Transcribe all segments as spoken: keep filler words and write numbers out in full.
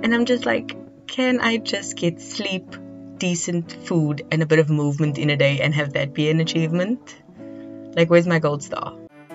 And I'm just like, can I just get sleep, decent food, and a bit of movement in a day and have that be an achievement? Like, where's my gold star?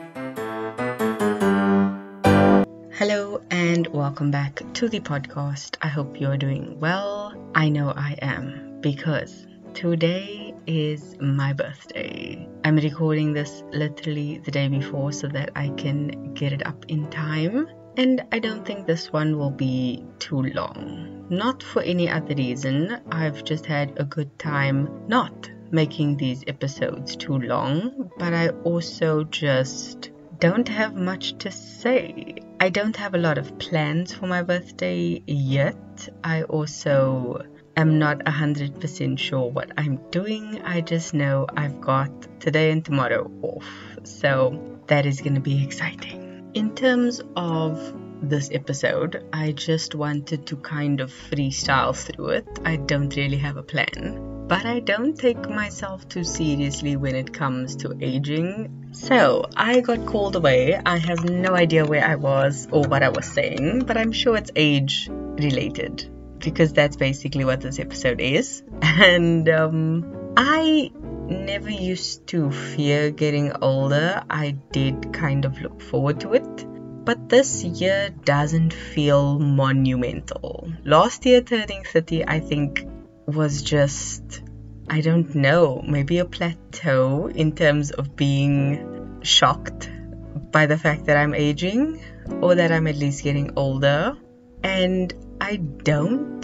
Hello and welcome back to the podcast. I hope you're doing well. I know I am, because today is my birthday. I'm recording this literally the day before so that I can get it up in time. And I don't think this one will be too long. Not for any other reason. I've just had a good time not making these episodes too long. But I also just don't have much to say. I don't have a lot of plans for my birthday yet. I also am not one hundred percent sure what I'm doing. I just know I've got today and tomorrow off. So that is going to be exciting. In terms of this episode, I just wanted to kind of freestyle through it. I don't really have a plan, but I don't take myself too seriously when it comes to aging. So I got called away. I have no idea where I was or what I was saying, but I'm sure it's age related because that's basically what this episode is. And um, I never used to fear getting older. I did kind of look forward to it. But this year doesn't feel monumental. Last year turning thirty, I think, was just, I don't know, maybe a plateau in terms of being shocked by the fact that I'm aging or that I'm at least getting older. And I don't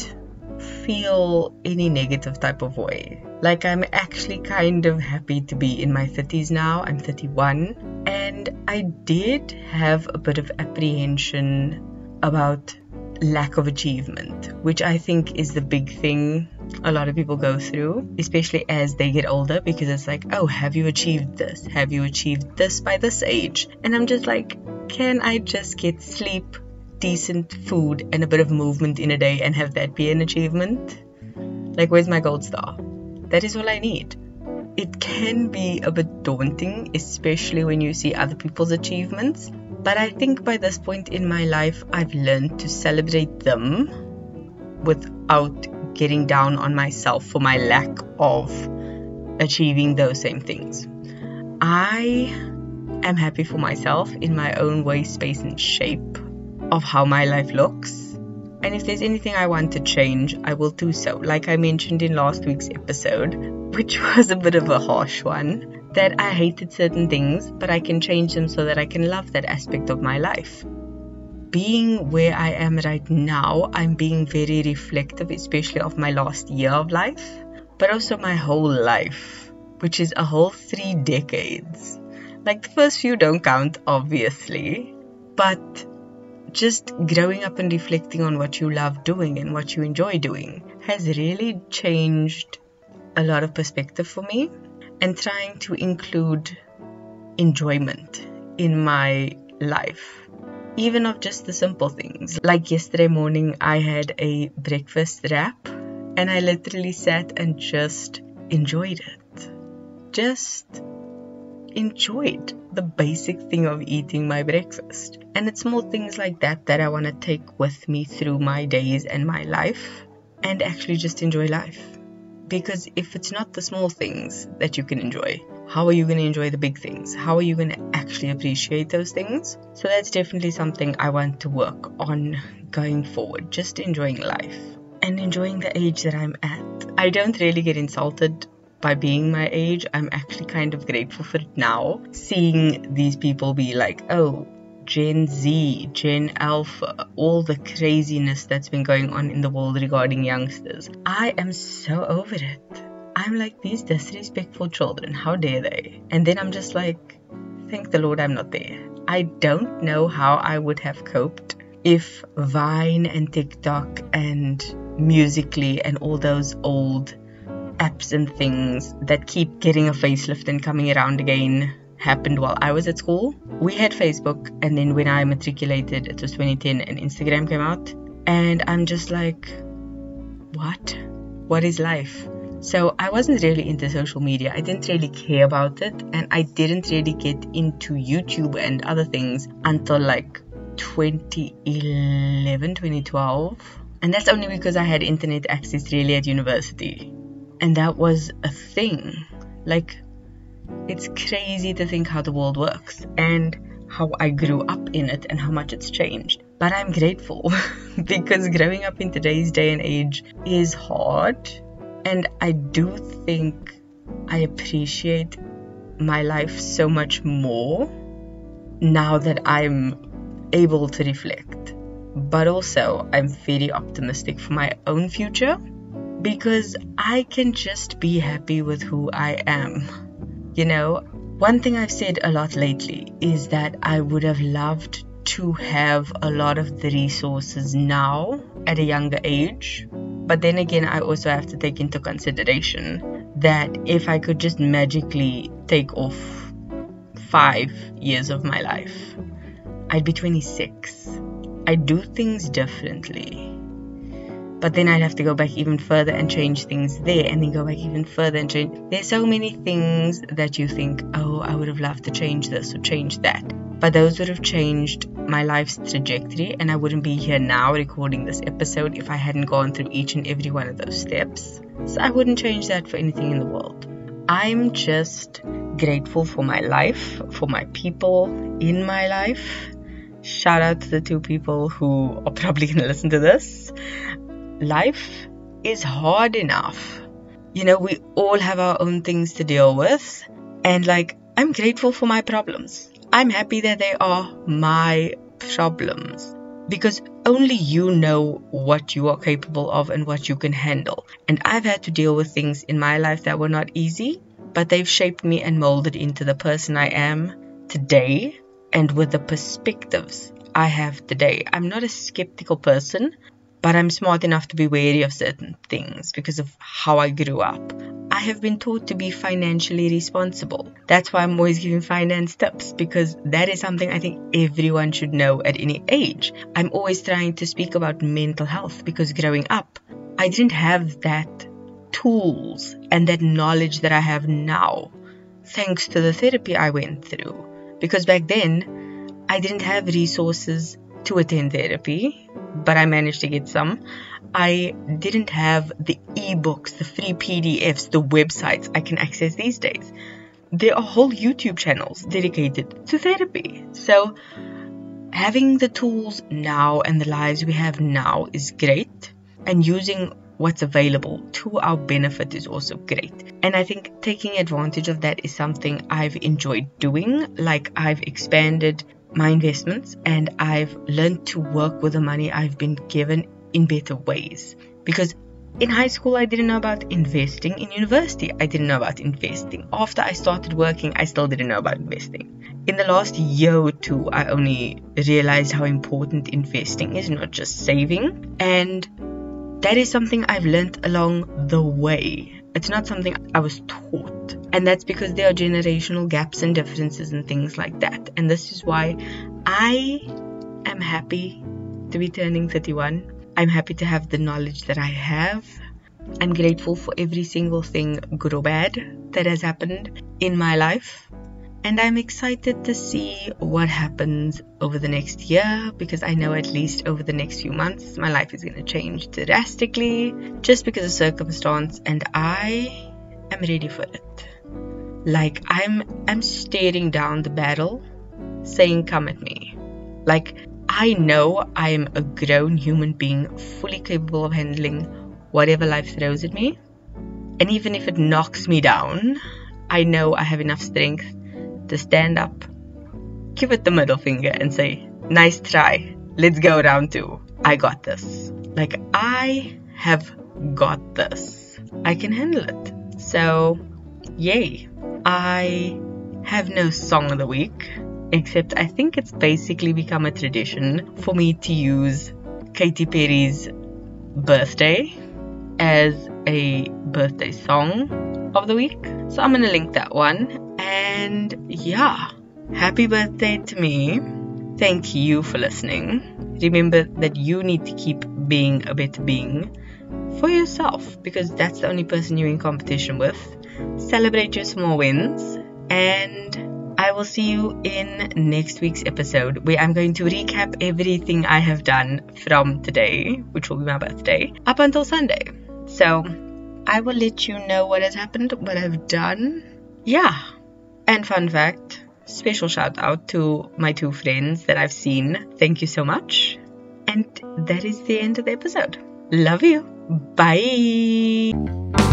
feel any negative type of way. Like, I'm actually kind of happy to be in my thirties now. I'm thirty-one, and I did have a bit of apprehension about lack of achievement, which I think is the big thing a lot of people go through, especially as they get older, because it's like, oh, have you achieved this? Have you achieved this by this age? And I'm just like, can I just get sleep, decent food, and a bit of movement in a day and have that be an achievement? Like, where's my gold star? That is all I need. It can be a bit daunting, especially when you see other people's achievements. But I think by this point in my life, I've learned to celebrate them without getting down on myself for my lack of achieving those same things. I am happy for myself in my own way, space, and shape of how my life looks. And if there's anything I want to change, I will do so. Like I mentioned in last week's episode, which was a bit of a harsh one, that I hated certain things, but I can change them so that I can love that aspect of my life. Being where I am right now, I'm being very reflective, especially of my last year of life, but also my whole life, which is a whole three decades. Like, the first few don't count, obviously, but just growing up and reflecting on what you love doing and what you enjoy doing has really changed a lot of perspective for me, and trying to include enjoyment in my life, even of just the simple things. Like yesterday morning, I had a breakfast wrap and I literally sat and just enjoyed it. Just enjoyed the basic thing of eating my breakfast. And it's small things like that that I want to take with me through my days and my life, and actually just enjoy life. Because if it's not the small things that you can enjoy, how are you going to enjoy the big things? How are you going to actually appreciate those things? So that's definitely something I want to work on going forward. Just enjoying life and enjoying the age that I'm at. I don't really get insulted by being my age. I'm actually kind of grateful for it now, seeing these people be like, oh, Gen Z, Gen Alpha, all the craziness that's been going on in the world regarding youngsters. I am so over it. I'm like, these disrespectful children, how dare they? And then I'm just like, thank the Lord I'm not there. I don't know how I would have coped if Vine and TikTok and Musical.ly and all those old apps and things that keep getting a facelift and coming around again happened while I was at school. We had Facebook, and then when I matriculated, it was twenty ten and Instagram came out, and I'm just like, what? What is life? So I wasn't really into social media. I didn't really care about it, and I didn't really get into YouTube and other things until like twenty eleven, twenty twelve. And that's only because I had internet access really at university. And that was a thing. Like, it's crazy to think how the world works and how I grew up in it and how much it's changed. But I'm grateful because growing up in today's day and age is hard. And I do think I appreciate my life so much more now that I'm able to reflect. But also, I'm very optimistic for my own future because I can just be happy with who I am. You know, one thing I've said a lot lately is that I would have loved to have a lot of the resources now at a younger age. But then again, I also have to take into consideration that if I could just magically take off five years of my life, I'd be twenty-six. I'd do things differently. But then I'd have to go back even further and change things there, and then go back even further and change. There's so many things that you think, oh, I would have loved to change this or change that. But those would have changed my life's trajectory, and I wouldn't be here now recording this episode if I hadn't gone through each and every one of those steps. So I wouldn't change that for anything in the world. I'm just grateful for my life, for my people in my life. Shout out to the two people who are probably going to listen to this. Life is hard enough. You know, we all have our own things to deal with. And like, I'm grateful for my problems. I'm happy that they are my problems. Because only you know what you are capable of and what you can handle. And I've had to deal with things in my life that were not easy, but they've shaped me and molded into the person I am today. And with the perspectives I have today, I'm not a skeptical person, but I'm smart enough to be wary of certain things because of how I grew up. I have been taught to be financially responsible. That's why I'm always giving finance tips, because that is something I think everyone should know at any age. I'm always trying to speak about mental health because growing up, I didn't have that tools and that knowledge that I have now, thanks to the therapy I went through. Because back then, I didn't have resources to attend therapy, but I managed to get some. I didn't have the ebooks, the free P D Fs, the websites I can access these days. There are whole YouTube channels dedicated to therapy. So having the tools now and the lives we have now is great, and using what's available to our benefit is also great. And I think taking advantage of that is something I've enjoyed doing. Like, I've expanded my investments and I've learned to work with the money I've been given in better ways. Because in high school, I didn't know about investing. In university, I didn't know about investing. After I started working, I still didn't know about investing. In the last year or two, I only realized how important investing is, not just saving. And that is something I've learned along the way. It's not something I was taught. And that's because there are generational gaps and differences and things like that. And this is why I am happy to be turning thirty-one. I'm happy to have the knowledge that I have. I'm grateful for every single thing, good or bad, that has happened in my life. And I'm excited to see what happens over the next year, because I know at least over the next few months, my life is going to change drastically just because of circumstance, and I am ready for it. Like, I'm, I'm staring down the barrel, saying, come at me. Like, I know I am a grown human being, fully capable of handling whatever life throws at me. And even if it knocks me down, I know I have enough strength to stand up, give it the middle finger and say, nice try, let's go round two. I got this. Like, I have got this. I can handle it. So, yay. I have no song of the week, except I think it's basically become a tradition for me to use Katy Perry's Birthday as a birthday song of the week. So I'm going to link that one. And yeah, happy birthday to me. Thank you for listening. Remember that you need to keep being a better being for yourself, because that's the only person you're in competition with. Celebrate your small wins and I will see you in next week's episode, where I'm going to recap everything I have done from today, which will be my birthday, up until Sunday. So I will let you know what has happened, what I've done. Yeah. And fun fact, special shout out to my two friends that I've seen. Thank you so much. And that is the end of the episode. Love you. Bye.